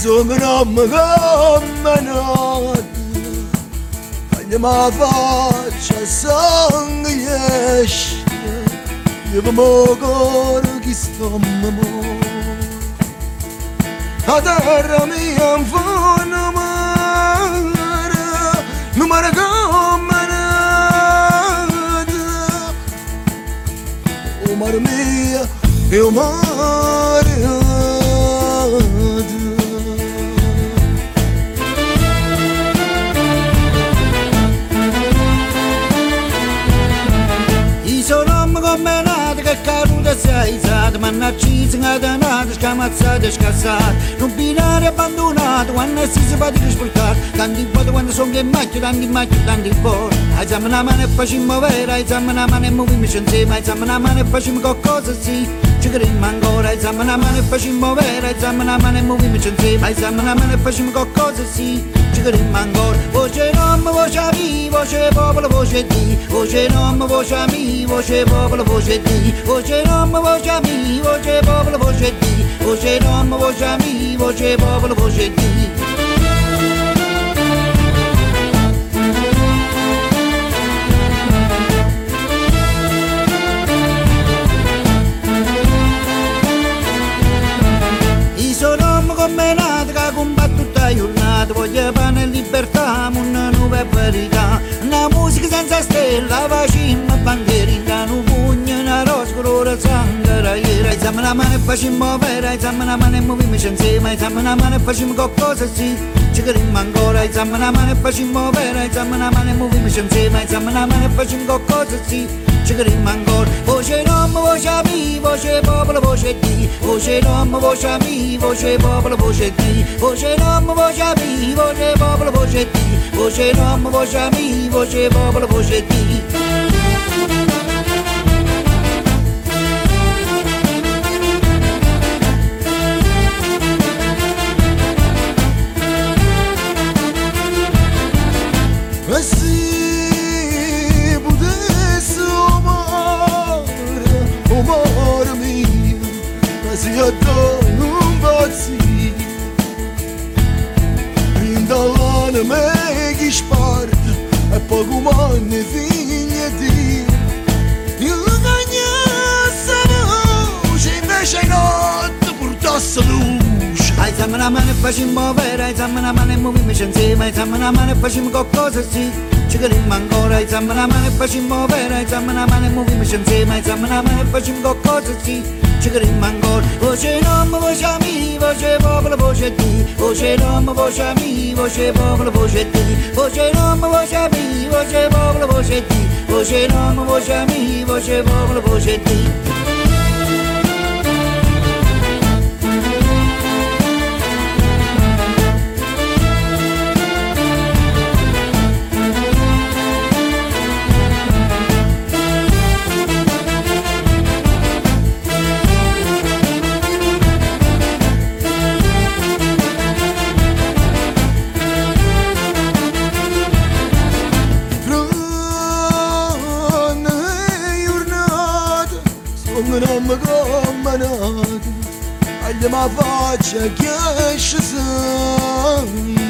sono mgammanat Agli ma faccia sangue esce Io mo cor chi sto mo A terra mia in fondo mare Non mi raccomanat O mare mia e o mare Saizat, mannacciz, ngadanat, scamazzat, scassat Non binare abbandonato, quando si va di rispoltar Tanti foto quando sono che macchio, tanti fuori Hai zamana mano e facciamo vera, hai zamana mano e movimici insieme Hai zamana mano e facciamo qualcosa, sì Ci crediamo ancora, hai zamana mano e facciamo vera Hai zamana mano e movimici insieme Hai zamana mano e facciamo qualcosa, sì Ci crediamo ancora Voce non, voce mi, voce popolo, voce di Voce non, voce mi, voce popolo, voce di Voce non, voce mi, voce popolo, voce di Voce non, voce mi, voce popolo, voce di I sono come nato che combatto tutta giornata Voglio pane e libertà, una nuova verità Una musica senza stella, facciamo bandierina Un pugno, una rosa, colore sangue, raiera Hai zamana mano e facciamo vera, hai zamana mano e movimici insieme Hai zamana mano e facciamo qualcosa, sì Ci crediamo ancora, hai zamana mano e facciamo vera Hai zamana mano e movimici insieme Hai zamana mano e facciamo qualcosa, sì Ci crediamo ancora Voce non, voce mi, voce popolo, voce di Voce non, voce mi, voce popolo, voce di Voce non, voce mi, voce popolo, voce di Voce non, voce mi, voce popolo, voce di E se potessi amare mio Ma se io non pazzi Rindallane me chi sparta E poi come ne figlia di Io cagnasse voce Invece in notte portasse luce Hai zamana mano e facciamo vera, hai zamana mano e movimici insieme Hai zamana mano e facciamo qualcosa, sì Ci crediamo ancora, hai zamana mano e facciamo vera Hai zamana mano e movimici insieme Hai zamana mano e facciamo qualcosa, sì Ci crediamo ancora Voce non, voce mi, voce popolo, voce di Voce non, voce mi, voce popolo, voce di Voce non, voce mi, voce popolo, voce di Voce non, voce mi, voce popolo, voce di Non mi commanate Agli ma faccia che esce